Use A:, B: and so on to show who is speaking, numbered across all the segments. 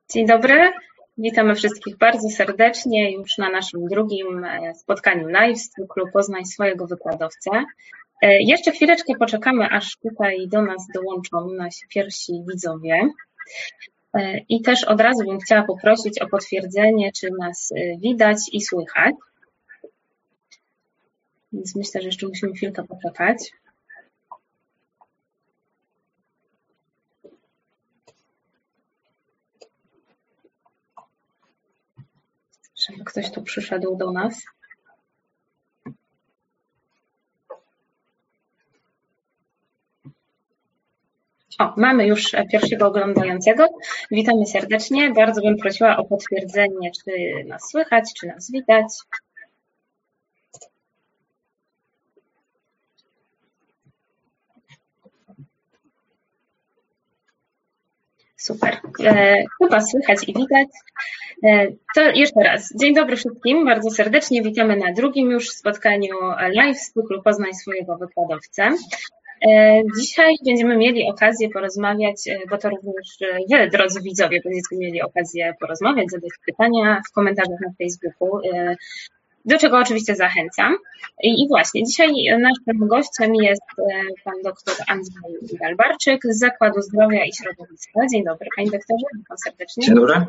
A: Dzień dobry, witamy wszystkich bardzo serdecznie już na naszym drugim spotkaniu live z cyklu Poznaj swojego wykładowcę. Jeszcze chwileczkę poczekamy, aż tutaj do nas dołączą nasi pierwsi widzowie. I też od razu bym chciała poprosić o potwierdzenie, czy nas widać i słychać. Więc myślę, że jeszcze musimy chwilkę poczekać. Żeby ktoś tu przyszedł do nas. O, mamy już pierwszego oglądającego. Witamy serdecznie. Bardzo bym prosiła o potwierdzenie, czy nas słychać, czy nas widać. Super. Chyba słychać i widać. To jeszcze raz. Dzień dobry wszystkim. Bardzo serdecznie witamy na drugim już spotkaniu live z cyklu Poznaj swojego wykładowcę. Dzisiaj będziemy mieli okazję porozmawiać, bo to również wy, drodzy widzowie, będziecie mieli okazję porozmawiać, zadać pytania w komentarzach na Facebooku, do czego oczywiście zachęcam. I właśnie, dzisiaj naszym gościem jest pan doktor Andrzej Galbarczyk z Zakładu Zdrowia i Środowiska. Dzień dobry, panie doktorze, witam serdecznie.
B: Dzień dobry.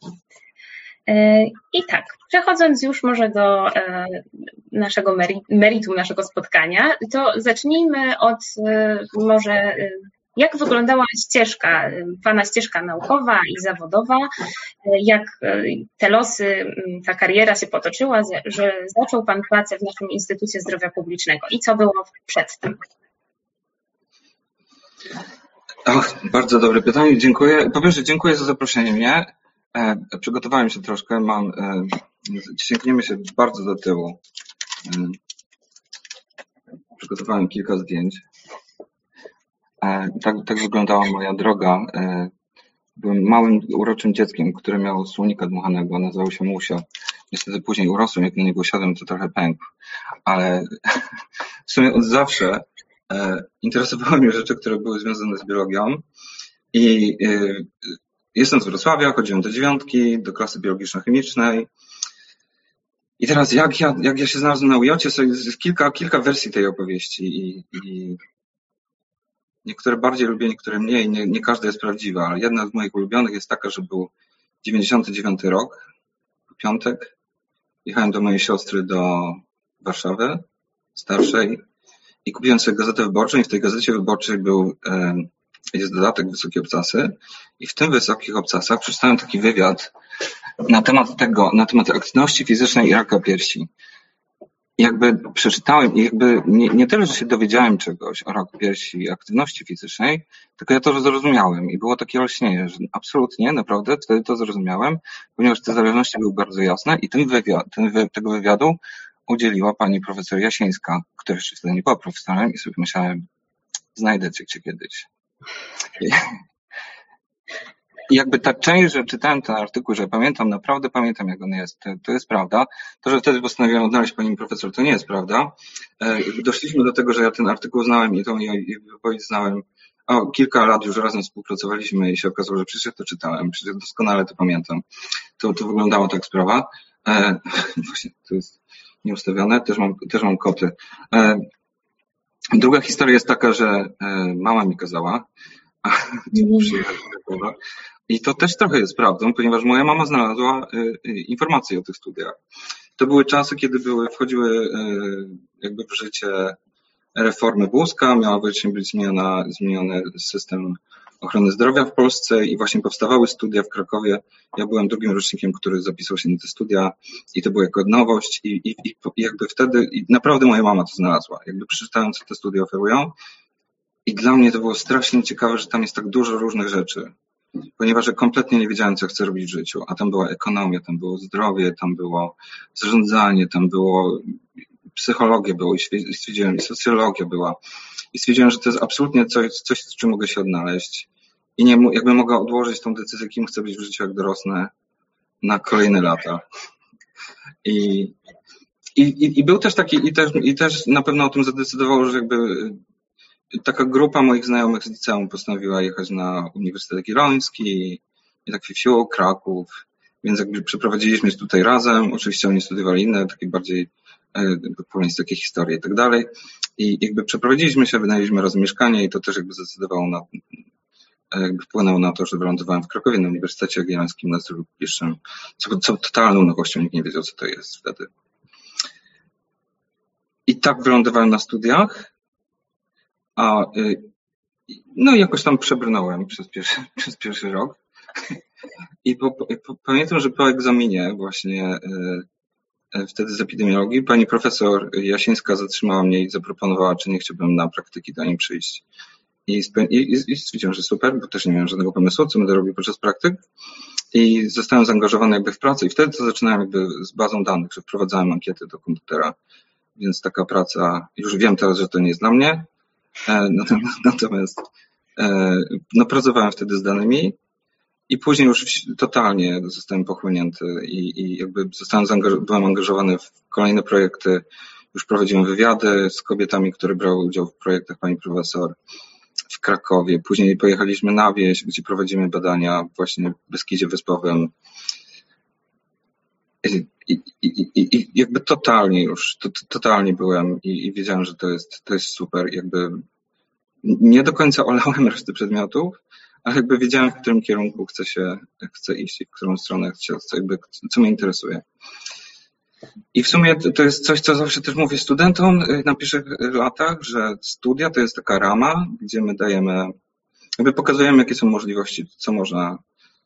A: I tak, przechodząc już może do naszego meritum naszego spotkania, to zacznijmy od może jak wyglądała pana ścieżka naukowa i zawodowa, jak te losy, ta kariera się potoczyła, że zaczął pan pracę w naszym Instytucie Zdrowia Publicznego i co było przedtem?
B: Bardzo dobre pytanie, dziękuję. Po pierwsze dziękuję za zaproszenie mnie. Przygotowałem się troszkę, sięgniemy się bardzo do tyłu. Przygotowałem kilka zdjęć. Tak wyglądała moja droga. Byłem małym, uroczym dzieckiem, które miało słonika dmuchanego, nazywał się Musio. Niestety później urosłem, jak na niego siadłem, to trochę pękł. Ale w sumie od zawsze interesowały mnie rzeczy, które były związane z biologią. I jestem z Wrocławia, chodziłem do 9, do klasy biologiczno-chemicznej. I teraz jak ja się znalazłem na UJ-cie, jest kilka wersji tej opowieści i niektóre bardziej lubię, niektóre mniej, nie każda jest prawdziwa, ale jedna z moich ulubionych jest taka, że był 99 rok, piątek, jechałem do mojej siostry do Warszawy, starszej, i kupiłem sobie gazetę wyborczą i w tej gazecie wyborczej jest dodatek Wysokie Obcasy i w tym Wysokich Obcasach przeczytałem taki wywiad na temat aktywności fizycznej i raka piersi. I jakby przeczytałem i jakby nie tyle, że się dowiedziałem czegoś o raku piersi i aktywności fizycznej, tylko ja to zrozumiałem i było takie olśnienie, że absolutnie, naprawdę wtedy to zrozumiałem, ponieważ te zależności były bardzo jasne i tego wywiadu udzieliła pani profesor Jasińska, która jeszcze wtedy nie była profesorem i sobie myślałem, znajdę cię kiedyś. I jakby ta część, że czytałem ten artykuł, że naprawdę pamiętam jak on jest, to jest prawda. To, że wtedy postanowiłem odnaleźć pani profesor, to nie jest prawda. Doszliśmy do tego, że ja ten artykuł znałem i tą jej wypowiedź znałem. Kilka lat już razem współpracowaliśmy i się okazało, że przecież ja to czytałem, przecież doskonale to pamiętam. To wyglądało tak sprawa. Właśnie, to jest nieustawione, też mam koty. Druga historia jest taka, że mama mi kazała przyjechać do Krakowa. I to też trochę jest prawdą, ponieważ moja mama znalazła informacje o tych studiach. To były czasy, kiedy wchodziły jakby w życie reformy Buzka, miała być zmieniony system ochrony zdrowia w Polsce i właśnie powstawały studia w Krakowie. Ja byłem drugim rocznikiem, który zapisał się na te studia i to była jako nowość i jakby wtedy naprawdę moja mama to znalazła. Jakby przeczytałem, co te studia oferują i dla mnie to było strasznie ciekawe, że tam jest tak dużo różnych rzeczy, ponieważ ja kompletnie nie wiedziałem, co chcę robić w życiu, a tam była ekonomia, tam było zdrowie, tam było zarządzanie, tam było psychologia było i stwierdziłem, i socjologia była. I stwierdziłem, że to jest absolutnie coś, z czym mogę się odnaleźć. I jakby mogę odłożyć tą decyzję, kim chcę być w życiu, jak dorosnę, na kolejne lata. I był też taki, i też na pewno o tym zadecydowało, że jakby taka grupa moich znajomych z liceum postanowiła jechać na Uniwersytet Jagielloński i tak wsiło Kraków, więc jakby przeprowadziliśmy się tutaj razem, oczywiście oni studiowali inne, takie bardziej takie historie i tak dalej. I jakby przeprowadziliśmy się, wynajęliśmy razem mieszkanie i to też jakby zdecydowało jakby wpłynęło na to, że wylądowałem w Krakowie na Uniwersytecie Jagiellońskim na studium publicznym, co totalną nowością, nikt nie wiedział, co to jest wtedy. I tak wylądowałem na studiach, no i jakoś tam przebrnąłem przez pierwszy rok. I pamiętam, że po egzaminie właśnie wtedy z epidemiologii pani profesor Jasińska zatrzymała mnie i zaproponowała, czy nie chciałbym na praktyki do niej przyjść. I stwierdziłem, że super, bo też nie miałem żadnego pomysłu, co będę robił podczas praktyk. I zostałem zaangażowany jakby w pracę i wtedy to zaczynałem jakby z bazą danych, że wprowadzałem ankiety do komputera. Więc taka praca, już wiem teraz, że to nie jest dla mnie, natomiast no, pracowałem wtedy z danymi i później już totalnie zostałem pochłonięty i jakby byłem angażowany w kolejne projekty. Już prowadziłem wywiady z kobietami, które brały udział w projektach pani profesor w Krakowie. Później pojechaliśmy na wieś, gdzie prowadzimy badania właśnie w Beskidzie Wyspowym. I jakby totalnie byłem i wiedziałem, że to jest super. Jakby nie do końca olałem reszty przedmiotów, ale jakby wiedziałem, w którym kierunku chcę iść i w którą stronę co mnie interesuje. I w sumie to jest coś, co zawsze też mówię studentom na pierwszych latach, że studia to jest taka rama, gdzie my jakby pokazujemy, jakie są możliwości, co można,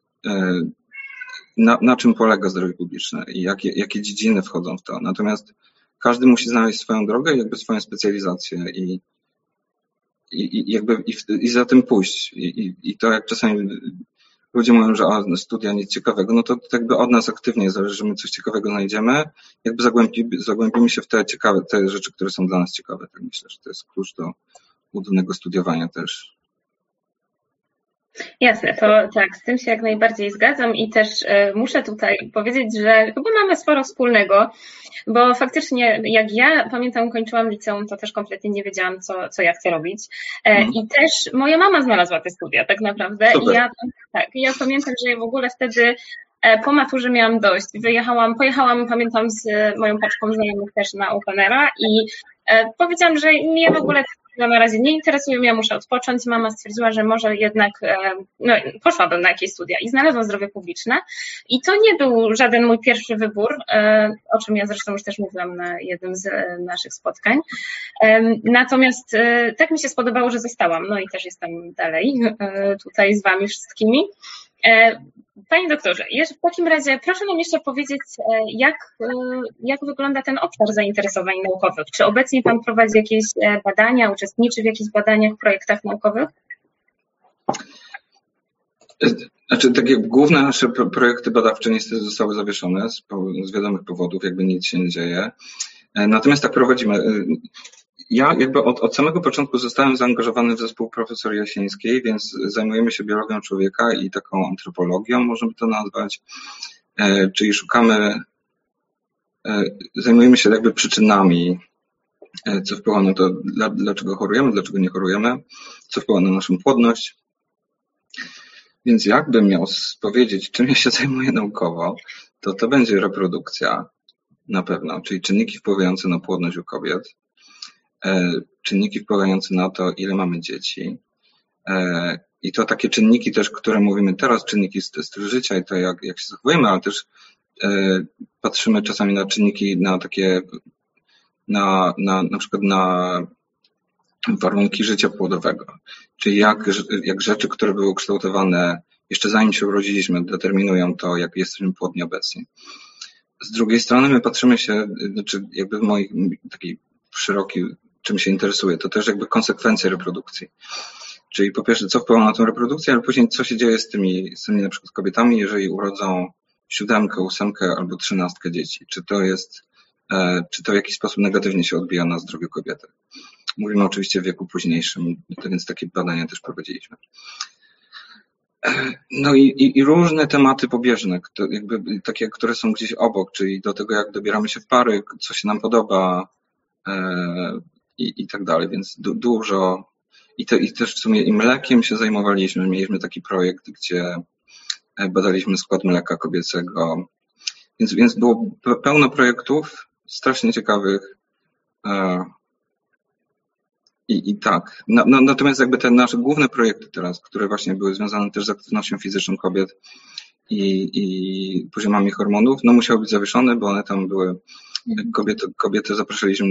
B: na czym polega zdrowie publiczne i jakie dziedziny wchodzą w to. Natomiast każdy musi znaleźć swoją drogę i jakby swoją specjalizację i za tym pójść. I to jak czasami ludzie mówią, że studia nic ciekawego, no to jakby od nas aktywnie zależy, że my coś ciekawego znajdziemy, jakby zagłębimy się w te rzeczy, które są dla nas ciekawe. Tak myślę, że to jest klucz do udolnego studiowania też.
A: Jasne, to tak, z tym się jak najbardziej zgadzam i też muszę tutaj powiedzieć, że chyba mamy sporo wspólnego, bo faktycznie jak ja pamiętam, kończyłam liceum, to też kompletnie nie wiedziałam, co ja chcę robić. I też moja mama znalazła te studia tak naprawdę.
B: Super.
A: I ja pamiętam, że ja w ogóle wtedy po maturze miałam dość. Pojechałam, pamiętam, z moją paczką znajomych też na Openera i powiedziałam, że mnie w ogóle na razie nie interesuje, ja muszę odpocząć. Mama stwierdziła, że może jednak poszłabym na jakieś studia i znalazłam zdrowie publiczne. I to nie był żaden mój pierwszy wybór, o czym ja zresztą już też mówiłam na jednym z naszych spotkań. Natomiast tak mi się spodobało, że zostałam. No i też jestem dalej tutaj z wami wszystkimi. Panie doktorze, w takim razie proszę nam jeszcze powiedzieć, jak wygląda ten obszar zainteresowań naukowych? Czy obecnie pan prowadzi jakieś badania, uczestniczy w jakichś badaniach, projektach naukowych?
B: Znaczy, tak jak główne nasze projekty badawcze niestety zostały zawieszone z wiadomych powodów, jakby nic się nie dzieje. Natomiast tak prowadzimy. Ja jakby od samego początku zostałem zaangażowany w zespół profesor Jasińskiej, więc zajmujemy się biologią człowieka i taką antropologią, możemy to nazwać, czyli zajmujemy się jakby przyczynami, co wpływa na to, dlaczego chorujemy, dlaczego nie chorujemy, co wpływa na naszą płodność. Więc jakbym miał powiedzieć, czym ja się zajmuję naukowo, to będzie reprodukcja na pewno, czyli czynniki wpływające na płodność u kobiet, czynniki wpływające na to, ile mamy dzieci. I to takie czynniki też, które mówimy teraz, czynniki stylu życia i to, jak się zachowujemy, ale też patrzymy czasami na czynniki, na przykład na warunki życia płodowego. Czyli jak rzeczy, które były kształtowane jeszcze zanim się urodziliśmy, determinują to, jak jesteśmy płodni obecnie. Z drugiej strony my patrzymy się, znaczy jakby mój taki szeroki, czym się interesuję, to też jakby konsekwencje reprodukcji. Czyli po pierwsze, co wpływa na tą reprodukcję, ale później co się dzieje z tymi na przykład kobietami, jeżeli urodzą 7, 8 albo 13 dzieci. Czy to w jakiś sposób negatywnie się odbija na zdrowiu kobiety. Mówimy oczywiście w wieku późniejszym, więc takie badania też prowadziliśmy. No i różne tematy pobieżne, jakby takie, które są gdzieś obok, czyli do tego, jak dobieramy się w pary, co się nam podoba i tak dalej, więc dużo. I też w sumie i mlekiem się zajmowaliśmy. Mieliśmy taki projekt, gdzie badaliśmy skład mleka kobiecego, więc było pełno projektów strasznie ciekawych. I tak. Natomiast jakby te nasze główne projekty teraz, które właśnie były związane też z aktywnością fizyczną kobiet i poziomami hormonów, musiały być zawieszone, bo one tam były, kobiety zapraszaliśmy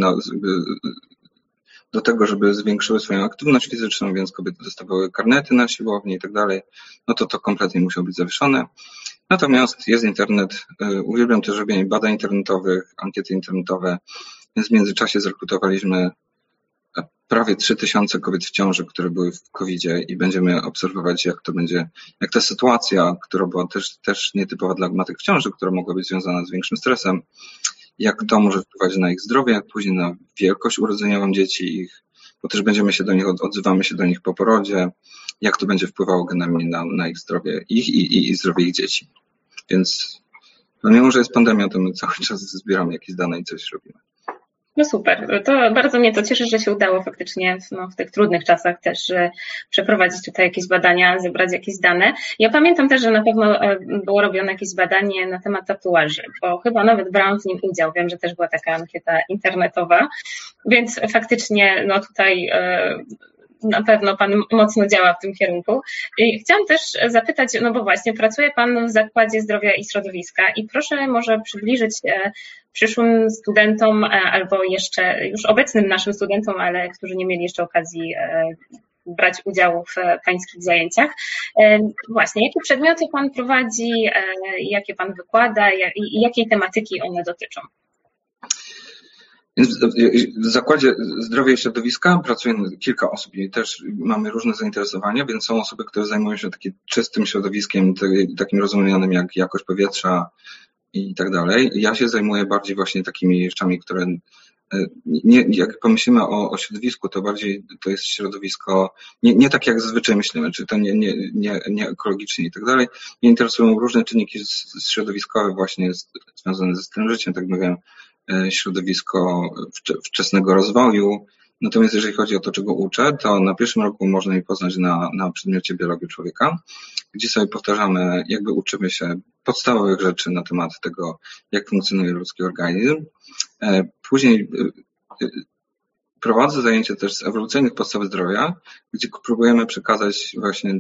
B: do tego, żeby zwiększyły swoją aktywność fizyczną, więc kobiety dostawały karnety na siłowni i tak dalej. To kompletnie musiało być zawieszone. Natomiast jest internet, uwielbiam też robienie badań internetowych, ankiety internetowe, więc w międzyczasie zrekrutowaliśmy prawie 3000 kobiet w ciąży, które były w COVID-zie i będziemy obserwować, jak to będzie, jak ta sytuacja, która była też nietypowa dla matek w ciąży, która mogła być związana z większym stresem, jak to może wpływać na ich zdrowie, później na wielkość urodzeniową dzieci ich, bo też odzywamy się do nich po porodzie, jak to będzie wpływało generalnie na ich zdrowie i zdrowie ich dzieci. Więc mimo, że jest pandemia, to my cały czas zbieramy jakieś dane i coś robimy.
A: No super, to bardzo mnie to cieszy, że się udało faktycznie w tych trudnych czasach też przeprowadzić tutaj jakieś badania, zebrać jakieś dane. Ja pamiętam też, że na pewno było robione jakieś badanie na temat tatuaży, bo chyba nawet brałam w nim udział. Wiem, że też była taka ankieta internetowa, więc faktycznie tutaj na pewno Pan mocno działa w tym kierunku. I chciałam też zapytać, bo właśnie pracuje Pan w Zakładzie Zdrowia i Środowiska i proszę może przybliżyć przyszłym studentom albo jeszcze już obecnym naszym studentom, ale którzy nie mieli jeszcze okazji brać udziału w Pańskich zajęciach. Właśnie, jakie przedmioty Pan prowadzi, jakie Pan wykłada i jakiej tematyki one dotyczą?
B: Więc w Zakładzie Zdrowia i Środowiska pracuje kilka osób i też mamy różne zainteresowania, więc są osoby, które zajmują się takim czystym środowiskiem, takim rozumianym jak jakość powietrza i tak dalej. Ja się zajmuję bardziej właśnie takimi rzeczami, które jak pomyślimy o środowisku, to bardziej to jest środowisko nie tak jak zazwyczaj myślimy, czy to nie ekologicznie i tak dalej. Mnie interesują różne czynniki środowiskowe właśnie związane ze stylem życia, tak mówię, środowisko wczesnego rozwoju. Natomiast jeżeli chodzi o to, czego uczę, to na pierwszym roku można mnie poznać na przedmiocie biologii człowieka, gdzie sobie powtarzamy, uczymy się podstawowych rzeczy na temat tego, jak funkcjonuje ludzki organizm. Później prowadzę zajęcia też z ewolucyjnych podstaw zdrowia, gdzie próbujemy przekazać właśnie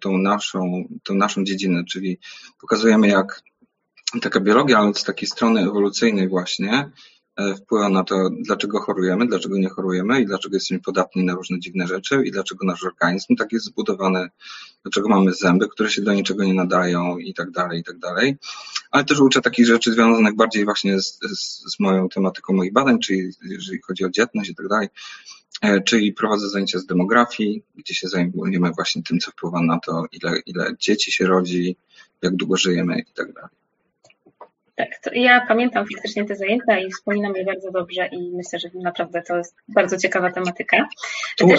B: tą naszą dziedzinę, czyli pokazujemy, jak taka biologia, ale z takiej strony ewolucyjnej właśnie wpływa na to, dlaczego chorujemy, dlaczego nie chorujemy i dlaczego jesteśmy podatni na różne dziwne rzeczy i dlaczego nasz organizm tak jest zbudowany, dlaczego mamy zęby, które się do niczego nie nadają i tak dalej, i tak dalej. Ale też uczę takich rzeczy związanych bardziej właśnie z moją tematyką moich badań, czyli jeżeli chodzi o dzietność i tak dalej, czyli prowadzę zajęcia z demografii, gdzie się zajmujemy właśnie tym, co wpływa na to, ile dzieci się rodzi, jak długo żyjemy i tak dalej.
A: Tak, ja pamiętam faktycznie te zajęcia i wspominam je bardzo dobrze i myślę, że naprawdę to jest bardzo ciekawa tematyka. Też,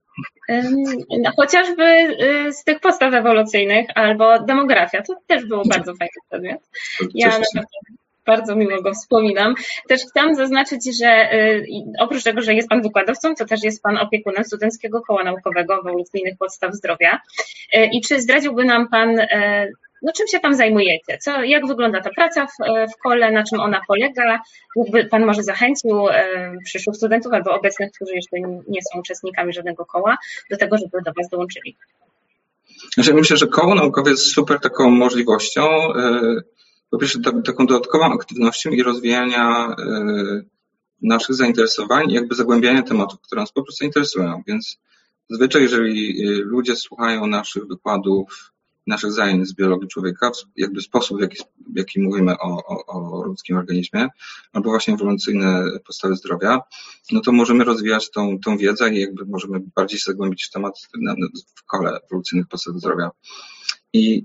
A: chociażby z tych podstaw ewolucyjnych albo demografia, to też było bardzo fajny przedmiot. Ja naprawdę bardzo miło go wspominam. Też chciałam zaznaczyć, że oprócz tego, że jest Pan wykładowcą, to też jest Pan opiekunem Studenckiego Koła Naukowego Ewolucyjnych Podstaw Zdrowia. I czy zdradziłby nam Pan, czym się tam zajmujecie? Jak wygląda ta praca w kole, na czym ona polega? Jakby Pan może zachęcił przyszłych studentów albo obecnych, którzy jeszcze nie są uczestnikami żadnego koła, do tego, żeby do Was dołączyli.
B: Myślę, że koło naukowe jest super taką możliwością, po pierwsze taką dodatkową aktywnością i rozwijania naszych zainteresowań i zagłębiania tematów, które nas po prostu interesują. Więc zazwyczaj, jeżeli ludzie słuchają naszych wykładów, naszych zajęć z biologii człowieka, sposób, w jaki mówimy o ludzkim organizmie, albo właśnie ewolucyjne podstawy zdrowia, to możemy rozwijać tą wiedzę i możemy bardziej się zagłębić w temat w kole ewolucyjnych podstaw zdrowia. I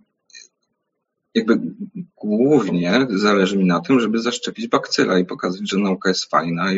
B: głównie zależy mi na tym, żeby zaszczepić bakcyla i pokazać, że nauka jest fajna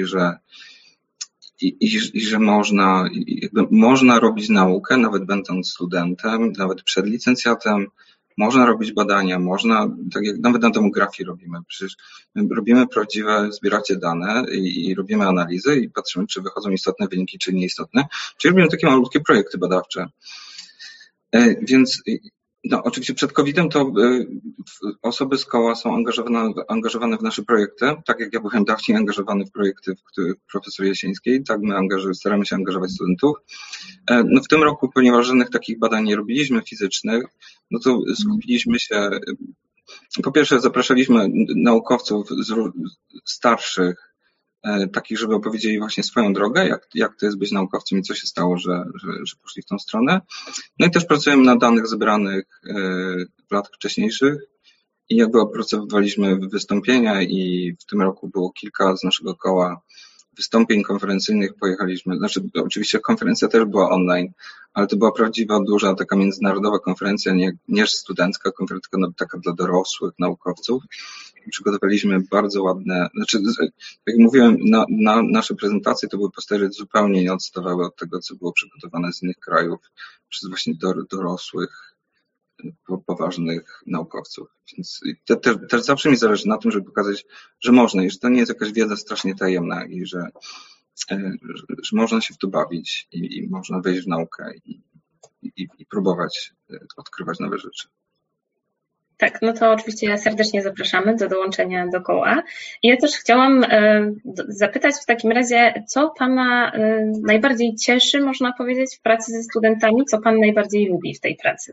B: i że można robić naukę, nawet będąc studentem, nawet przed licencjatem, można robić badania, tak jak nawet na demografii robimy, przecież robimy prawdziwe, zbieracie dane i robimy analizy i patrzymy, czy wychodzą istotne wyniki, czy nieistotne, czyli robimy takie malutkie projekty badawcze. Więc No, oczywiście przed COVID-em to osoby z koła są angażowane w nasze projekty, tak jak ja byłem dawniej angażowany w projekty profesor Jasińskiej, tak my staramy się angażować studentów. No w tym roku, ponieważ żadnych takich badań nie robiliśmy fizycznych, no to skupiliśmy się, po pierwsze zapraszaliśmy naukowców starszych, takich, żeby opowiedzieli właśnie swoją drogę, jak to jest być naukowcem i co się stało, że poszli w tą stronę. No i też pracujemy na danych zebranych w latach wcześniejszych i jakby opracowywaliśmy wystąpienia i w tym roku było kilka z naszego koła wystąpień konferencyjnych, pojechaliśmy, znaczy oczywiście konferencja też była online, ale to była prawdziwa, duża taka międzynarodowa konferencja, nie studencka konferencja, tylko taka dla dorosłych naukowców. Przygotowaliśmy bardzo ładne, znaczy jak mówiłem, nasze prezentacje to były postery zupełnie nie odstawały od tego, co było przygotowane z innych krajów przez właśnie dorosłych, poważnych naukowców. Więc też zawsze mi zależy na tym, żeby pokazać, że można i że to nie jest jakaś wiedza strasznie tajemna i że można się w to bawić i można wejść w naukę i próbować odkrywać nowe rzeczy.
A: Tak, no to oczywiście serdecznie zapraszamy do dołączenia do koła. Ja też chciałam zapytać w takim razie, co Pana najbardziej cieszy, można powiedzieć, w pracy ze studentami, co Pan najbardziej lubi w tej pracy?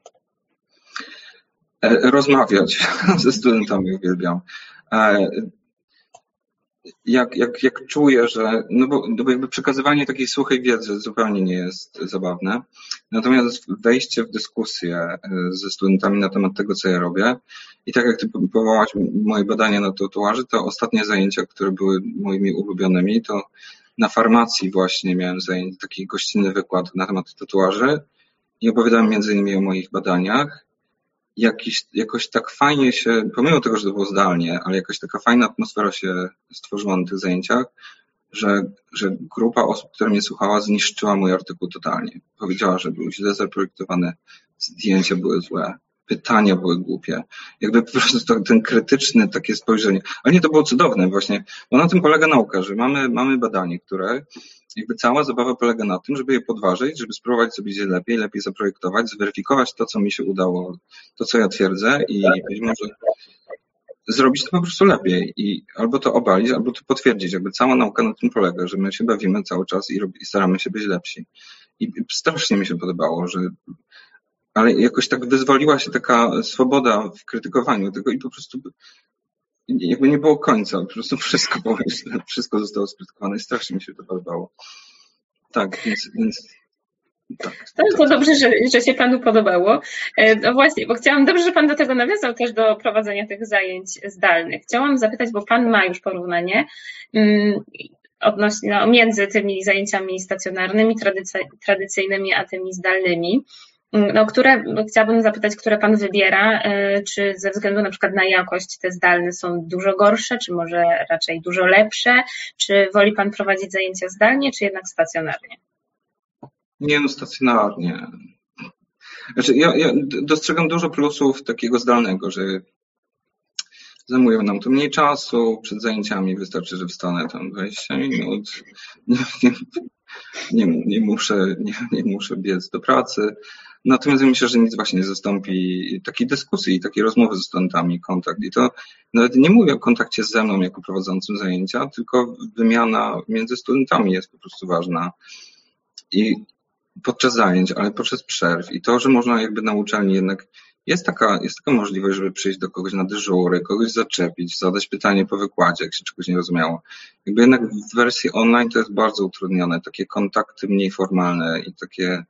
B: Rozmawiać ze studentami uwielbiam. Jak czuję, że, no bo jakby przekazywanie takiej suchej wiedzy zupełnie nie jest zabawne, natomiast wejście w dyskusję ze studentami na temat tego, co ja robię i tak jak Ty powołałaś moje badania na tatuaży, to ostatnie zajęcia, które były moimi ulubionymi, to na farmacji właśnie miałem taki gościnny wykład na temat tatuaży i opowiadałem między innymi o moich badaniach. Jakoś tak fajnie się, pomimo tego, że to było zdalnie, ale jakaś taka fajna atmosfera się stworzyła na tych zajęciach, że grupa osób, która mnie słuchała, zniszczyła mój artykuł totalnie. Powiedziała, że był źle zaprojektowany, zdjęcia były złe, pytania były głupie. Jakby po prostu ten krytyczny takie spojrzenie. Ale nie, to było cudowne właśnie, bo na tym polega nauka, że mamy badanie, które jakby cała zabawa polega na tym, żeby je podważyć, żeby spróbować zrobić je lepiej zaprojektować, zweryfikować to, co mi się udało, to, co ja twierdzę i być może zrobić to po prostu lepiej i albo to obalić, albo to potwierdzić. Jakby cała nauka na tym polega, że my się bawimy cały czas i staramy się być lepsi. I strasznie mi się podobało, ale jakoś tak wyzwoliła się taka swoboda w krytykowaniu tego i po prostu jakby nie było końca, po prostu wszystko zostało skrytykowane i strasznie mi się to podobało. Tak, więc tak.
A: To dobrze, że się Panu podobało. No właśnie, bo dobrze, że Pan do tego nawiązał też do prowadzenia tych zajęć zdalnych. Chciałam zapytać, bo Pan ma już porównanie między tymi zajęciami stacjonarnymi, tradycyjnymi, a tymi zdalnymi. Chciałabym zapytać, które Pan wybiera, czy ze względu na przykład na jakość te zdalne są dużo gorsze, czy może raczej dużo lepsze, czy woli Pan prowadzić zajęcia zdalnie, czy jednak stacjonarnie?
B: Nie, no stacjonarnie. Znaczy, ja dostrzegam dużo plusów takiego zdalnego, że zajmuje nam to mniej czasu, przed zajęciami wystarczy, że wstanę tam 20 minut, nie muszę biec do pracy. Natomiast ja myślę, że nic właśnie nie zastąpi takiej dyskusji, takiej rozmowy ze studentami, kontakt. I to nawet nie mówię o kontakcie ze mną jako prowadzącym zajęcia, tylko wymiana między studentami jest po prostu ważna. I podczas zajęć, ale podczas przerw. I to, że można jakby na uczelni jednak jest taka możliwość, żeby przyjść do kogoś na dyżury, kogoś zaczepić, zadać pytanie po wykładzie, jak się czegoś nie rozumiało. Jakby jednak w wersji online to jest bardzo utrudnione, takie kontakty mniej formalne i takie,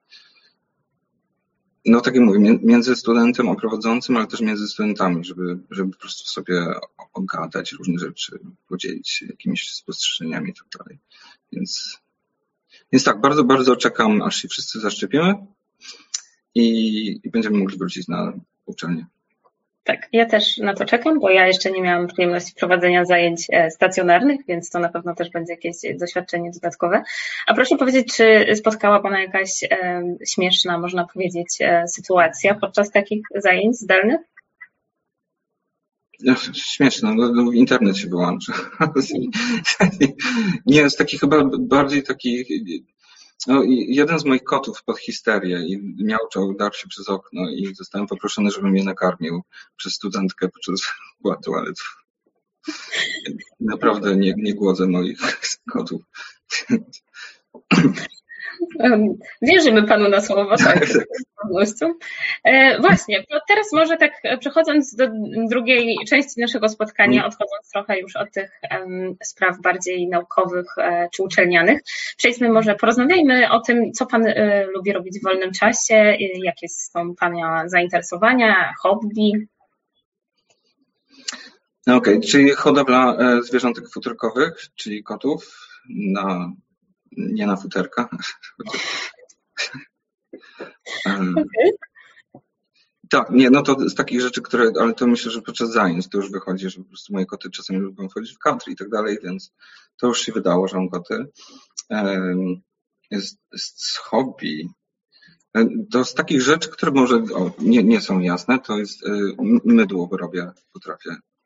B: no tak jak mówię, między studentem a prowadzącym, ale też między studentami, żeby po prostu sobie ogadać różne rzeczy, podzielić się jakimiś spostrzeżeniami i tak dalej. Więc tak, bardzo, bardzo czekam, aż się wszyscy zaszczepimy i będziemy mogli wrócić na uczelnię.
A: Tak, ja też na to czekam, bo ja jeszcze nie miałam przyjemności prowadzenia zajęć stacjonarnych, więc to na pewno też będzie jakieś doświadczenie dodatkowe. A proszę powiedzieć, czy spotkała Pana jakaś śmieszna, można powiedzieć, sytuacja podczas takich zajęć zdalnych?
B: Śmieszne, no internet się wyłącza. Nie, jest taki chyba bardziej taki No, i jeden z moich kotów wpadł w histerię i miauczał, darł się przez okno i zostałem poproszony, żebym je nakarmił przez studentkę podczas wkładu toaletów. Naprawdę nie głodzę moich kotów.
A: Wierzymy panu na słowo, tak, z pewnością. Właśnie, to teraz może tak przechodząc do drugiej części naszego spotkania, odchodząc trochę już od tych spraw bardziej naukowych czy uczelnianych, przejdźmy może, porozmawiajmy o tym, co pan lubi robić w wolnym czasie, jakie są pana zainteresowania, hobby.
B: Okej, czyli hodowla zwierzątek futerkowych, czyli kotów, nie na futerka. Tak, nie, no to z takich rzeczy, ale to myślę, że podczas zajęć to już wychodzi, że po prostu moje koty czasami lubią wchodzić w country i tak dalej, więc to już się wydało, że mam koty. Z hobby. To z takich rzeczy, które może nie są jasne, to jest mydło robię, potrafię.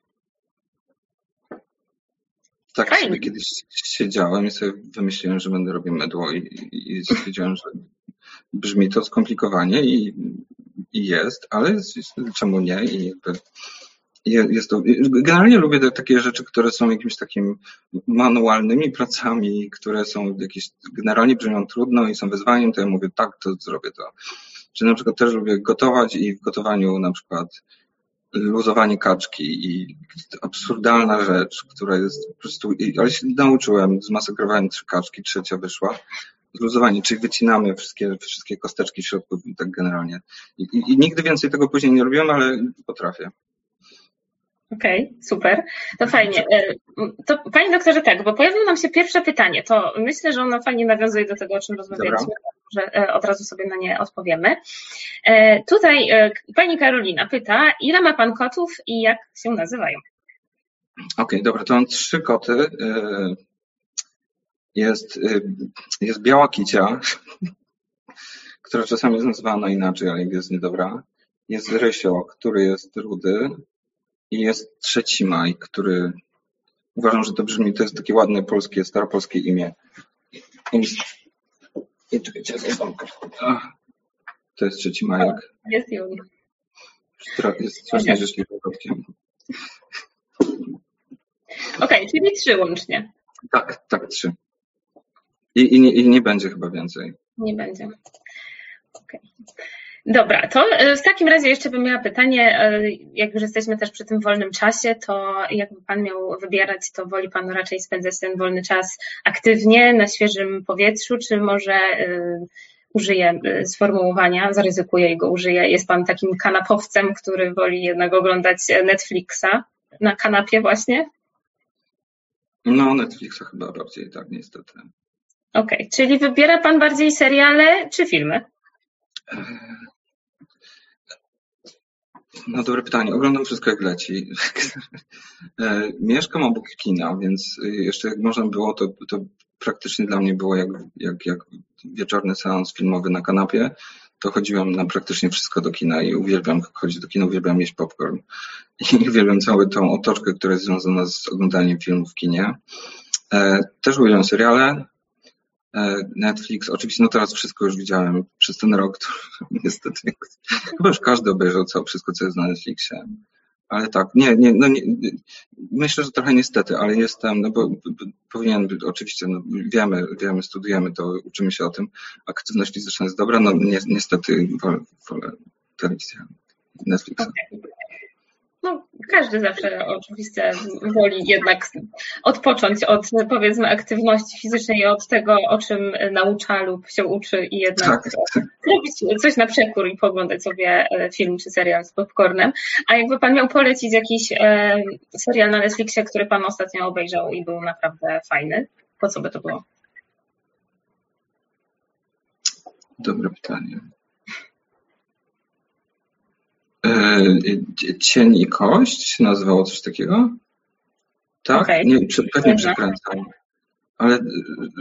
B: Tak
A: Fajnie.
B: sobie kiedyś siedziałem i sobie wymyśliłem, że będę robił mydło i stwierdziłem, że brzmi to skomplikowanie i jest, ale czemu nie? I jakby jest to. Generalnie lubię takie rzeczy, które są jakimiś takimi manualnymi pracami, które są jakieś, generalnie brzmią trudno i są wyzwaniem, to ja mówię tak, to zrobię to. Czy na przykład też lubię gotować i w gotowaniu na przykład luzowanie kaczki i absurdalna rzecz, która jest po prostu, ale się nauczyłem, zmasakrowałem 3 kaczki, 3. wyszła. Zluzowanie, czyli wycinamy wszystkie kosteczki w środku, tak generalnie. I nigdy więcej tego później nie robiłem, ale potrafię.
A: Okej, super. To fajnie. To panie doktorze, tak, bo pojawiło nam się pierwsze pytanie, to myślę, że ono fajnie nawiązuje do tego, o czym rozmawialiśmy, że od razu sobie na nie odpowiemy. Tutaj pani Karolina pyta, ile ma pan kotów i jak się nazywają?
B: Okej, dobra, to mam 3 koty. Jest biała kicia, która czasami jest nazywana inaczej, ale jest niedobra. Jest Rysio, który jest rudy. I jest 3. maj, który uważam, że to jest takie ładne polskie, staropolskie imię. I czekajcie, to jest 3. majek.
A: Jest Juni.
B: Jest strasznie życzliwym kotkiem.
A: Okej, czyli 3 łącznie.
B: Tak, 3. I nie będzie chyba więcej.
A: Nie będzie. Okej. Dobra, to w takim razie jeszcze bym miała pytanie, jak już jesteśmy też przy tym wolnym czasie, to jakby pan miał wybierać, to woli pan raczej spędzać ten wolny czas aktywnie, na świeżym powietrzu, czy może użyję sformułowania, zaryzykuję i go użyję, jest pan takim kanapowcem, który woli jednak oglądać Netflixa na kanapie właśnie?
B: No, Netflixa chyba bardziej, tak, niestety.
A: Okej, czyli wybiera pan bardziej seriale czy filmy?
B: No dobre pytanie. Oglądam wszystko jak leci. Mieszkam obok kina, więc jeszcze jak można było, to praktycznie dla mnie było jak wieczorny seans filmowy na kanapie. To chodziłem na praktycznie wszystko do kina i uwielbiam chodzić do kina, uwielbiam jeść popcorn. I uwielbiam całą tą otoczkę, która jest związana z oglądaniem filmów w kinie. Też uwielbiam seriale. Netflix, oczywiście, no teraz wszystko już widziałem przez ten rok, to niestety chyba już każdy obejrzał wszystko, co jest na Netflixie. Ale tak, nie, myślę, że trochę niestety, ale jestem, no bo powinien być, oczywiście, no wiemy, studujemy to, uczymy się o tym, aktywność fizyczna jest dobra, no niestety wolę telewizję, Netflixa.
A: Okay. No, każdy zawsze oczywiście woli jednak odpocząć od, powiedzmy, aktywności fizycznej i od tego, o czym naucza lub się uczy i jednak zrobić coś na przekór i pooglądać sobie film czy serial z popcornem. A jakby pan miał polecić jakiś serial na Netflixie, który pan ostatnio obejrzał i był naprawdę fajny, to co by to było?
B: Dobre pytanie. Cień i kość się nazywało coś takiego? Tak? Okay. Pewnie przekręcam. Ale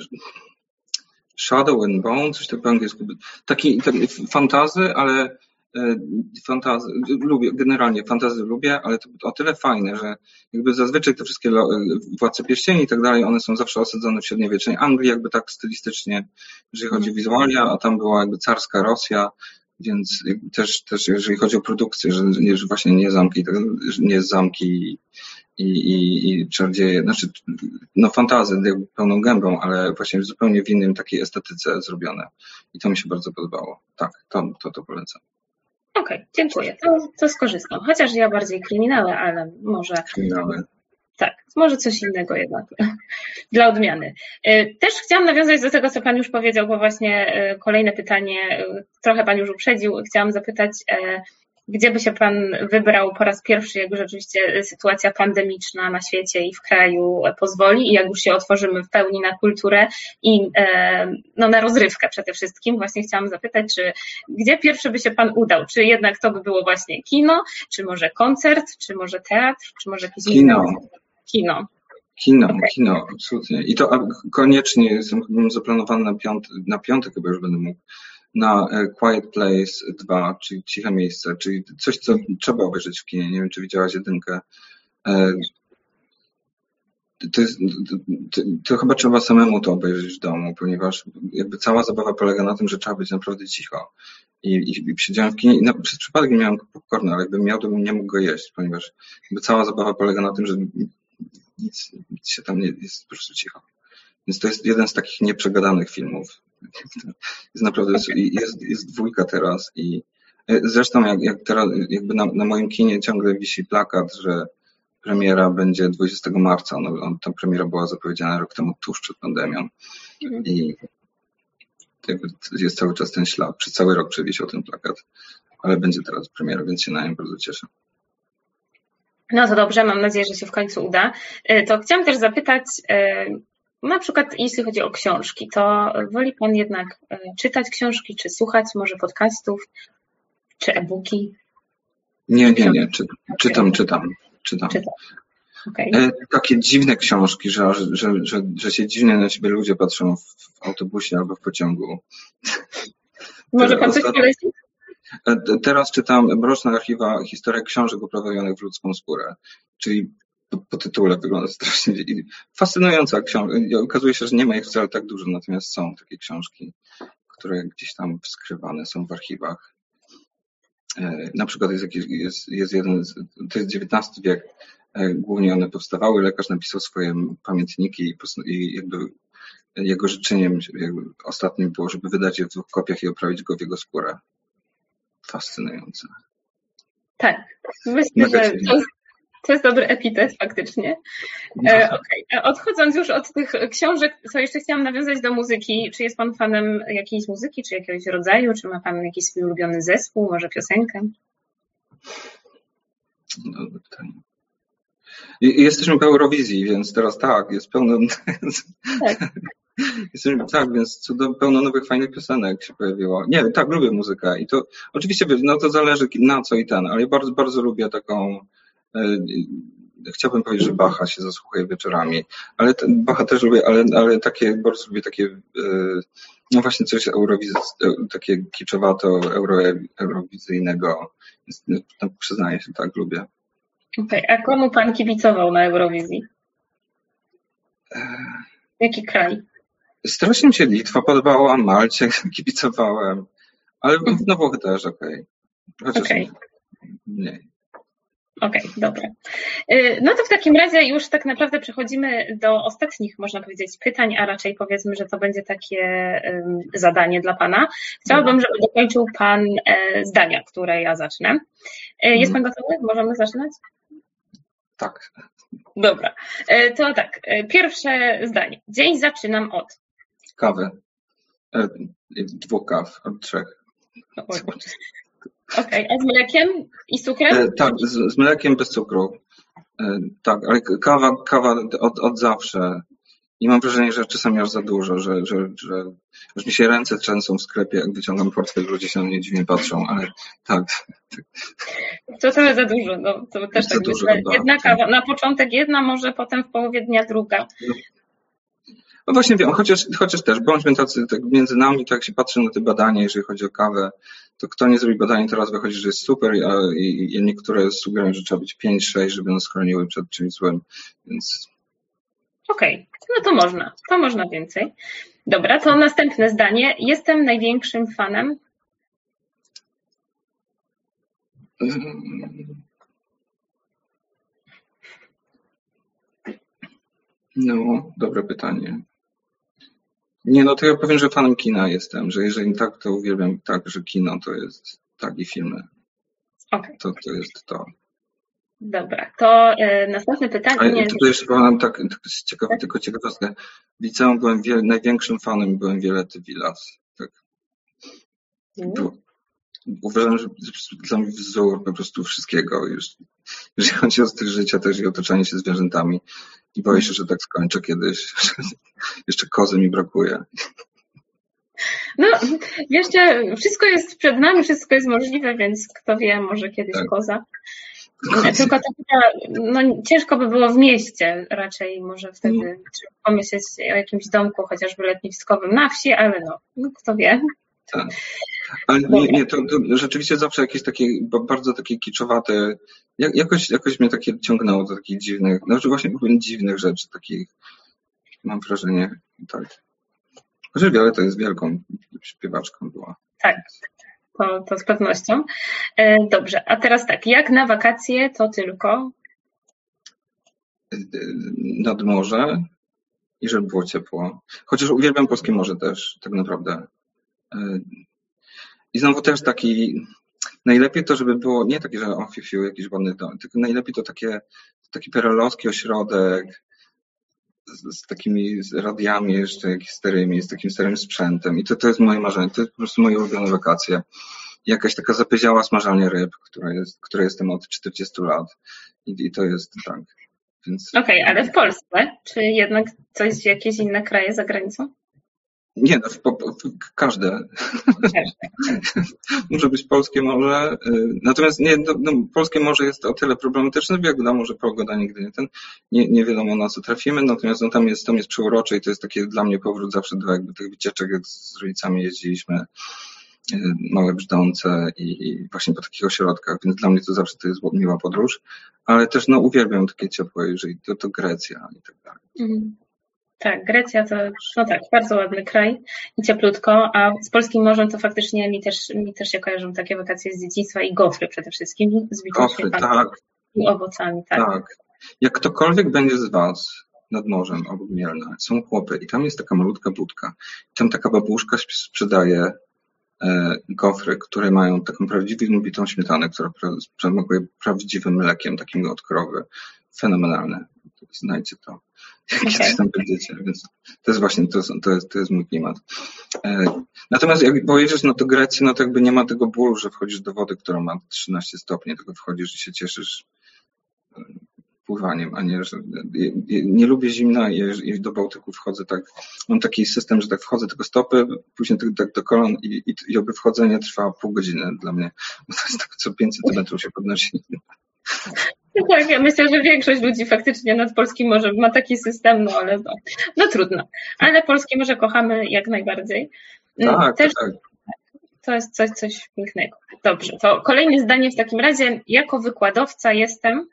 B: Shadow and Bone, coś tak po angielsku. Taki fantazy, ale Fantazy, lubię, generalnie fantazy lubię, ale to o tyle fajne, że jakby zazwyczaj te wszystkie Władcy Pierścieni i tak dalej, one są zawsze osadzone w średniowiecznej Anglii, jakby tak stylistycznie, jeżeli chodzi o wizualia, a tam była jakby carska Rosja, więc też jeżeli chodzi o produkcję, że właśnie nie zamki i czarodzieje, znaczy no fantazy jakby pełną gębą, ale właśnie zupełnie w innym takiej estetyce zrobione. I to mi się bardzo podobało. Tak, to polecam.
A: Okej, dziękuję. To skorzystam. Chociaż ja bardziej kryminały, ale może...
B: Kryminały.
A: Tak, może coś innego jednak dla odmiany. Też chciałam nawiązać do tego, co Pan już powiedział, bo właśnie kolejne pytanie, trochę Pan już uprzedził. Chciałam zapytać, gdzie by się Pan wybrał po raz pierwszy, jak rzeczywiście sytuacja pandemiczna na świecie i w kraju pozwoli i jak już się otworzymy w pełni na kulturę i no, na rozrywkę przede wszystkim. Właśnie chciałam zapytać, gdzie pierwszy by się Pan udał? Czy jednak to by było właśnie kino, czy może koncert, czy może teatr, czy może jakiś inny? Kino.
B: Kino, absolutnie. I to koniecznie mam zaplanowane na piątek chyba już będę mógł, na Quiet Place 2, czyli Ciche Miejsce, czyli coś, co trzeba obejrzeć w kinie. Nie wiem, czy widziałaś jedynkę. To chyba trzeba samemu to obejrzeć w domu, ponieważ jakby cała zabawa polega na tym, że trzeba być naprawdę cicho. I siedziałem w kinie i przez przypadek nie miałem popcornu, ale jakbym miał, to bym nie mógł go jeść, ponieważ jakby cała zabawa polega na tym, że nic się tam nie jest, po prostu cicho. Więc to jest jeden z takich nieprzegadanych filmów. Jest naprawdę, jest dwójka teraz i zresztą jak teraz jakby na moim kinie ciągle wisi plakat, że premiera będzie 20 marca. No, ta premiera była zapowiedziana rok temu tuż przed pandemią. I jakby jest cały czas ten ślad. Przez cały rok przewisiał ten plakat. Ale będzie teraz premiera, więc się na nią bardzo cieszę.
A: No to dobrze, mam nadzieję, że się w końcu uda. To chciałam też zapytać, na przykład jeśli chodzi o książki, to woli Pan jednak czytać książki, czy słuchać może podcastów, czy e-booki?
B: Nie. Czytam.
A: Okay.
B: Takie dziwne książki, że się dziwnie na siebie ludzie patrzą w autobusie albo w pociągu.
A: Może Pan coś poleci?
B: Teraz czytam Mroczne archiwa, historia książek uprawnionych w ludzką skórę, czyli po tytule wygląda strasznie fascynująca książka. Okazuje się, że nie ma ich wcale tak dużo, natomiast są takie książki, które gdzieś tam skrywane są w archiwach. Na przykład jest jeden, to jest XIX wiek, głównie one powstawały, lekarz napisał swoje pamiętniki i jakby jego życzeniem ostatnim było, żeby wydać je w 2 kopiach i oprawić go w jego skórę. Fascynujące.
A: Tak, myślę, że to jest dobry epitet faktycznie. Okay. Odchodząc już od tych książek, to jeszcze chciałam nawiązać do muzyki. Czy jest Pan fanem jakiejś muzyki, czy jakiegoś rodzaju? Czy ma Pan jakiś swój ulubiony zespół, może piosenkę?
B: Dobre pytanie. Jesteśmy po Eurowizji, więc teraz tak, jest pełno... Tak, więc pełno nowych, fajnych piosenek się pojawiło. Nie, tak, lubię muzykę i to oczywiście, no to zależy na co i ten, ale ja bardzo, bardzo lubię taką, chciałbym powiedzieć, że Bacha się zasłuchuje wieczorami, ale Bacha też lubię, ale takie, bardzo lubię takie, no właśnie coś takie kiczowato, eurowizyjnego, no, przyznaję się, tak, lubię.
A: Okej, a komu Pan kibicował na Eurowizji? Jaki kraj?
B: Strasznie mi się Litwa podobała, Malcie kibicowałem, ale na Włochy też okej. Chociaż mniej.
A: Okej, dobra. No to w takim razie już tak naprawdę przechodzimy do ostatnich, można powiedzieć, pytań, a raczej powiedzmy, że to będzie takie zadanie dla Pana. Chciałabym, żeby dokończył Pan zdania, które ja zacznę. Jest Pan gotowy? Możemy zaczynać?
B: Tak.
A: Dobra. To tak, pierwsze zdanie. Dzień zaczynam od
B: kawy. 2 kaw, od 3.
A: Okej, a z mlekiem i cukrem?
B: Tak, z mlekiem bez cukru. Tak, ale kawa od zawsze. I mam wrażenie, że czasami aż za dużo, że już mi się ręce trzęsą w sklepie, jak wyciągam portfel, ludzie się na mnie dziwnie patrzą, ale tak.
A: To trochę za dużo, no to też tak myślę. Jedna kawa, na początek jedna, może potem w połowie dnia druga.
B: No właśnie wiem, chociaż też bądźmy tacy tak między nami, tak jak się patrzy na te badania, jeżeli chodzi o kawę, to kto nie zrobi badania, teraz wychodzi, że jest super, i niektóre sugerują, że trzeba być 5-6, żeby nas chroniły przed czymś złym, więc...
A: Okej, no to można więcej. Dobra, to następne zdanie. Jestem największym fanem.
B: No, dobre pytanie. Nie, no to ja powiem, że fanem kina jestem, że jeżeli tak, to uwielbiam tak, że kino to jest tak i filmy.
A: Okay.
B: To jest to.
A: Dobra, to następne pytanie.
B: A tutaj jeszcze powiem tak tylko ciekawostkę. W liceum byłem największym fanem i byłem Violety Villas. Tak. Uważam, że dla mnie wzór po prostu wszystkiego, już, jeżeli chodzi o styl życia też i otoczenie się zwierzętami. I boję się, że tak skończę kiedyś. Jeszcze kozy mi brakuje.
A: No, wiecie, wszystko jest przed nami, wszystko jest możliwe, więc kto wie, może kiedyś tak. Koza. Tylko to no, ciężko by było w mieście raczej, może wtedy trzeba pomyśleć o jakimś domku, chociażby letniskowym na wsi, ale no kto wie.
B: Tak. Ale nie, to rzeczywiście zawsze jakieś takie, bardzo takie kiczowate, jakoś mnie takie ciągnęło do takich dziwnych, znaczy właśnie dziwnych rzeczy, takich, mam wrażenie, tak. Chociaż Violeta jest wielką śpiewaczką była.
A: Tak, to z pewnością. Dobrze, a teraz tak, jak na wakacje to tylko?
B: Nad morze i żeby było ciepło. Chociaż uwielbiam polskie morze też, tak naprawdę. I znowu też taki, najlepiej to, żeby było nie takie, że jakiś ładny dom, tylko najlepiej to taki perelowski ośrodek z takimi radiami jeszcze jakiś starymi, z takim starym sprzętem. I to jest moje marzenie, to jest po prostu moje ulubione wakacje. Jakaś taka zapyziała smażalnia ryb, która jestem od 40 lat. I to jest tak. Więc...
A: Okej, ale w Polsce? Czy jednak jakieś inne kraje za granicą?
B: Nie, no, każde. Może być polskie morze. Natomiast nie, polskie morze jest o tyle problematyczne, wiadomo, że pogoda nigdy nie wiadomo na co trafimy, natomiast no, tam jest przeurocze i to jest takie dla mnie powrót zawsze do jakby tych wycieczek, jak z rodzicami jeździliśmy, małe Brzdące i właśnie po takich ośrodkach, więc dla mnie to zawsze to jest miła podróż, ale też no uwielbiam takie ciepłe, jeżeli to Grecja i tak dalej.
A: Mhm. Tak, Grecja to, no tak, bardzo ładny kraj i cieplutko, a z polskim morzem to faktycznie mi też się kojarzą takie wakacje z dzieciństwa i gofry przede wszystkim, z
B: gofry, tak.
A: I owocami, tak.
B: Tak. Jak ktokolwiek będzie z Was nad morzem obok Mielna, są chłopy i tam jest taka malutka budka, tam taka babuszka sprzedaje gofry, które mają taką prawdziwą bitą śmietanę, która smakuje prawdziwym mlekiem, takim od krowy. Fenomenalne. Znajdźcie to. Kiedyś tam będziecie, więc to jest właśnie, to jest mój klimat. Natomiast jak pojedziesz do Grecji, no to jakby nie ma tego bólu, że wchodzisz do wody, która ma 13 stopni, tylko wchodzisz i się cieszysz pływaniem, a nie, że nie lubię zimna i do Bałtyku wchodzę tak, mam taki system, że tak wchodzę tylko stopy, później tak do kolan i oby wchodzenie trwa pół godziny dla mnie, bo to jest tak co 5 centymetrów się podnosi.
A: No tak, ja myślę, że większość ludzi faktycznie nad polskim morzem ma taki system, no ale no trudno. Ale polskie morze kochamy jak najbardziej.
B: Tak,
A: też,
B: tak.
A: To jest coś pięknego. Dobrze, to kolejne zdanie w takim razie. Jako wykładowca jestem...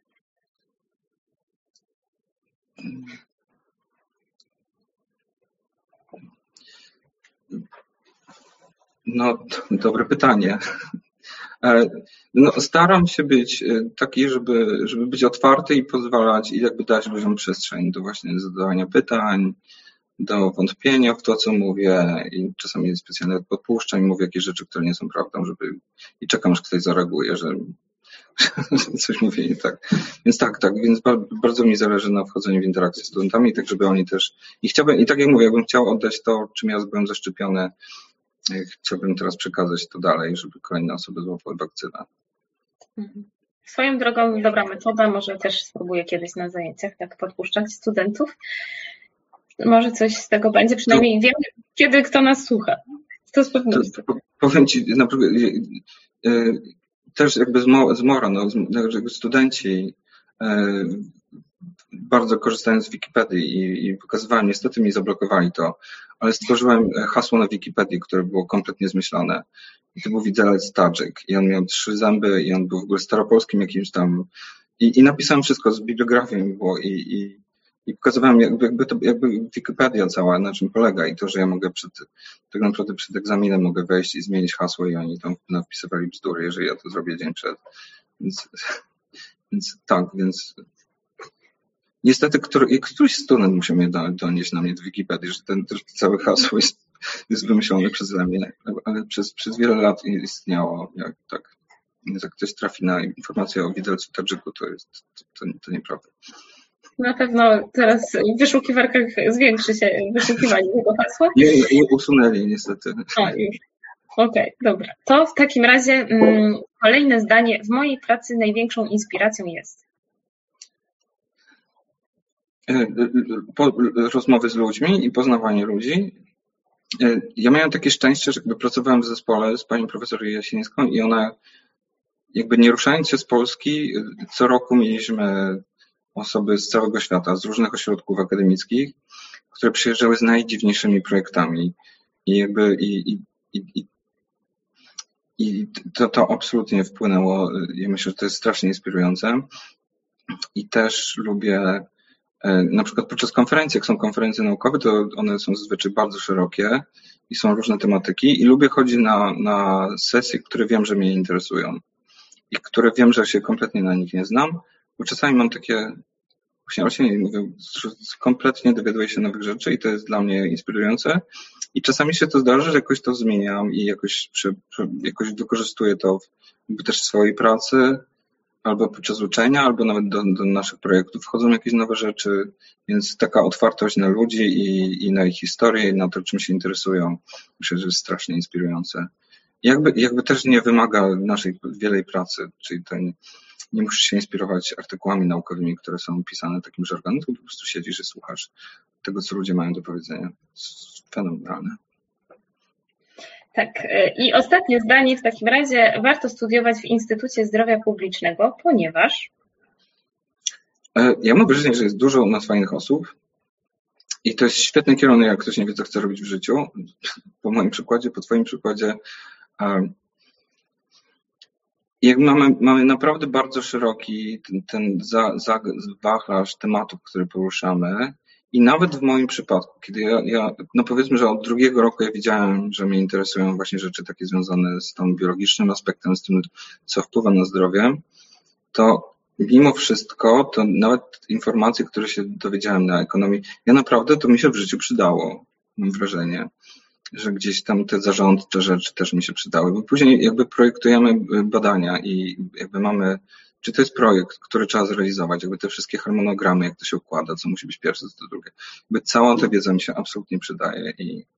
B: No, dobre pytanie. No, staram się być taki, żeby być otwarty i pozwalać i jakby dać ludziom przestrzeń do właśnie zadawania pytań, do wątpienia w to, co mówię i czasami specjalnie podpuszczam i mówię jakieś rzeczy, które nie są prawdą, i czekam, aż ktoś zareaguje, że coś mówię nie tak. Więc więc bardzo mi zależy na wchodzeniu w interakcję z studentami, tak żeby oni też i tak jak mówię, jakbym chciał oddać to, czym ja byłem zaszczepiony, chciałbym teraz przekazać to dalej, żeby kolejne osoby złapały wakcynę.
A: Swoją drogą dobra metoda, może też spróbuję kiedyś na zajęciach tak podpuszczać studentów. Może coś z tego będzie, przynajmniej wiem, kiedy kto nas słucha. To z pewnością.
B: Powiem Ci, naprawdę, też jakby zmora, jakby studenci bardzo korzystając z Wikipedii i pokazywałem, niestety mi zablokowali to, ale stworzyłem hasło na Wikipedii, które było kompletnie zmyślone. I to był widelec Tadżyk i on miał 3 zęby i on był w ogóle staropolskim jakimś tam i napisałem wszystko z bibliografią było i pokazywałem jakby Wikipedia cała, na czym polega i to, że ja mogę tak naprawdę przed egzaminem mogę wejść i zmienić hasło i oni tam napisywali bzdury, jeżeli ja to zrobię dzień przed. Więc niestety któryś student musiał mnie donieść na mnie do Wikipedii, że to całe hasło jest wymyślone przeze mnie, ale przez wiele lat istniało. Jak ktoś trafi na informację o widelcu Tadżyku, to nieprawda.
A: Na pewno teraz w wyszukiwarkach zwiększy się wyszukiwanie tego hasła.
B: Nie usunęli niestety.
A: Już. Okej, dobra. To w takim razie kolejne zdanie. W mojej pracy największą inspiracją jest?
B: Rozmowy z ludźmi i poznawanie ludzi. Ja miałem takie szczęście, że pracowałem w zespole z panią profesor Jasińską i ona jakby nie ruszając się z Polski, co roku mieliśmy osoby z całego świata, z różnych ośrodków akademickich, które przyjeżdżały z najdziwniejszymi projektami i to absolutnie wpłynęło. Ja myślę, że to jest strasznie inspirujące i też lubię na przykład podczas konferencji, jak są konferencje naukowe, to one są zazwyczaj bardzo szerokie i są różne tematyki i lubię chodzić na sesje, które wiem, że mnie interesują i które wiem, że się kompletnie na nich nie znam, bo czasami mam takie, właśnie mówię, kompletnie dowiaduję się nowych rzeczy i to jest dla mnie inspirujące i czasami się to zdarza, że jakoś to zmieniam i jakoś wykorzystuję to też w swojej pracy, albo podczas uczenia, albo nawet do naszych projektów wchodzą jakieś nowe rzeczy, więc taka otwartość na ludzi i na ich historię, i na to, czym się interesują, myślę, że jest strasznie inspirujące. Jakby też nie wymaga naszej wielej pracy, czyli to nie musisz się inspirować artykułami naukowymi, które są pisane takim żargonem, tylko po prostu siedzisz i słuchasz tego, co ludzie mają do powiedzenia. To jest fenomenalne.
A: Tak. I ostatnie zdanie w takim razie. Warto studiować w Instytucie Zdrowia Publicznego, ponieważ...
B: Ja mam wrażenie, że jest dużo u nas fajnych osób i to jest świetny kierunek, jak ktoś nie wie, co chce robić w życiu. Po moim przykładzie, po twoim przykładzie. Jak mamy naprawdę bardzo szeroki ten wachlarz tematów, który poruszamy. I nawet w moim przypadku, kiedy no powiedzmy, że od 2 roku ja widziałem, że mnie interesują właśnie rzeczy takie związane z tym biologicznym aspektem, z tym, co wpływa na zdrowie, to mimo wszystko, to nawet informacje, które się dowiedziałem na ekonomii, naprawdę to mi się w życiu przydało, mam wrażenie, że gdzieś tam te zarządcze rzeczy też mi się przydały, bo później jakby projektujemy badania i jakby mamy, czy to jest projekt, który trzeba zrealizować, jakby te wszystkie harmonogramy, jak to się układa, co musi być pierwsze, co drugie. Jakby cała ta wiedza mi się absolutnie przydaje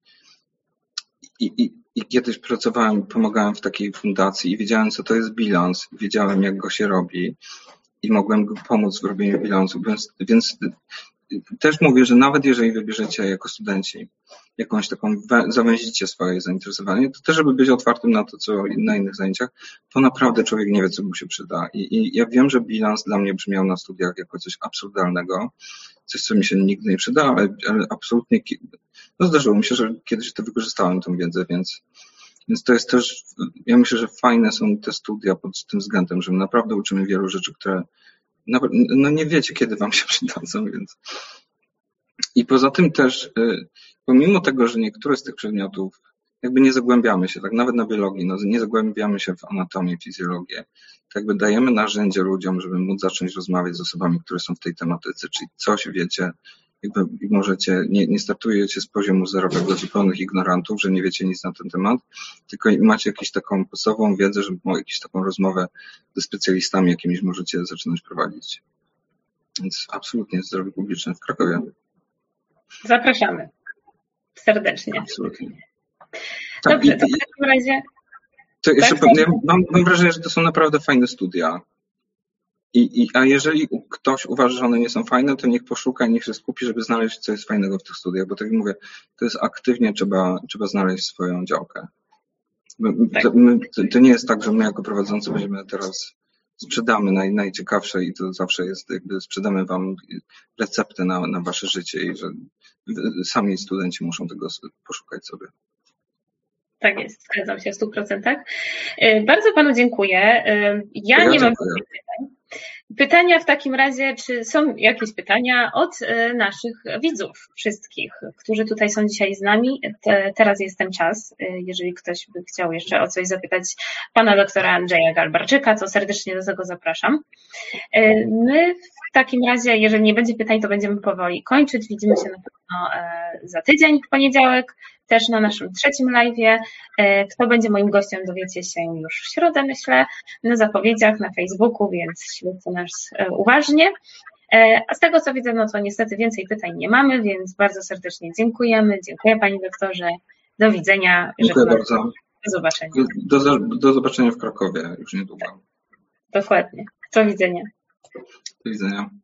B: i kiedyś pomagałem w takiej fundacji i wiedziałem, co to jest bilans, wiedziałem, jak go się robi i mogłem pomóc w robieniu bilansu, więc też mówię, że nawet jeżeli wybierzecie jako studenci jakąś taką, zawęzicie swoje zainteresowanie, to też, żeby być otwartym na to, co na innych zajęciach, to naprawdę człowiek nie wie, co mu się przyda. I ja wiem, że bilans dla mnie brzmiał na studiach jako coś absurdalnego, coś, co mi się nigdy nie przyda, ale absolutnie, no zdarzyło mi się, że kiedyś to wykorzystałem, tą wiedzę, więc to jest też, ja myślę, że fajne są te studia pod tym względem, że my naprawdę uczymy wielu rzeczy, które no nie wiecie, kiedy wam się przydadzą, więc... I poza tym też, pomimo tego, że niektóre z tych przedmiotów jakby nie zagłębiamy się, tak nawet na biologii, no nie zagłębiamy się w anatomię, fizjologię, to jakby dajemy narzędzie ludziom, żeby móc zacząć rozmawiać z osobami, które są w tej tematyce, czyli coś wiecie, jakby możecie, nie startujecie z poziomu zerowego zupełnych ignorantów, że nie wiecie nic na ten temat, tylko macie jakąś taką podstawową wiedzę, żeby jakąś taką rozmowę ze specjalistami jakimiś możecie zaczynać prowadzić. Więc absolutnie zdrowie publiczne w Krakowie.
A: Zapraszamy serdecznie.
B: Absolutnie.
A: Dobrze, to w takim razie...
B: To jeszcze mam wrażenie, że to są naprawdę fajne studia. A jeżeli ktoś uważa, że one nie są fajne, to niech poszuka, niech się skupi, żeby znaleźć, co jest fajnego w tych studiach, bo tak jak mówię, to jest aktywnie trzeba znaleźć swoją działkę. To nie jest tak, że my jako prowadzący będziemy teraz sprzedamy najciekawsze i to zawsze jest, jakby sprzedamy wam receptę na wasze życie i że sami studenci muszą tego poszukać sobie.
A: Tak jest, zgadzam się w 100%. Bardzo Panu dziękuję. Ja nie mam pytań. Pytania w takim razie, czy są jakieś pytania od naszych widzów wszystkich, którzy tutaj są dzisiaj z nami? Teraz jest ten czas, jeżeli ktoś by chciał jeszcze o coś zapytać pana doktora Andrzeja Galbarczyka, to serdecznie do tego zapraszam. My w takim razie, jeżeli nie będzie pytań, to będziemy powoli kończyć. Widzimy się na pewno za tydzień w poniedziałek, też na naszym trzecim live'ie. Kto będzie moim gościem, dowiecie się już w środę, myślę, na zapowiedziach na Facebooku, więc śledźcie nas uważnie. A z tego, co widzę, no to niestety więcej pytań nie mamy, więc bardzo serdecznie dziękujemy. Dziękuję Panie doktorze. Do widzenia.
B: Dziękuję bardzo.
A: Do zobaczenia.
B: Do zobaczenia w Krakowie już niedługo.
A: Dokładnie. Do widzenia.
B: Do widzenia.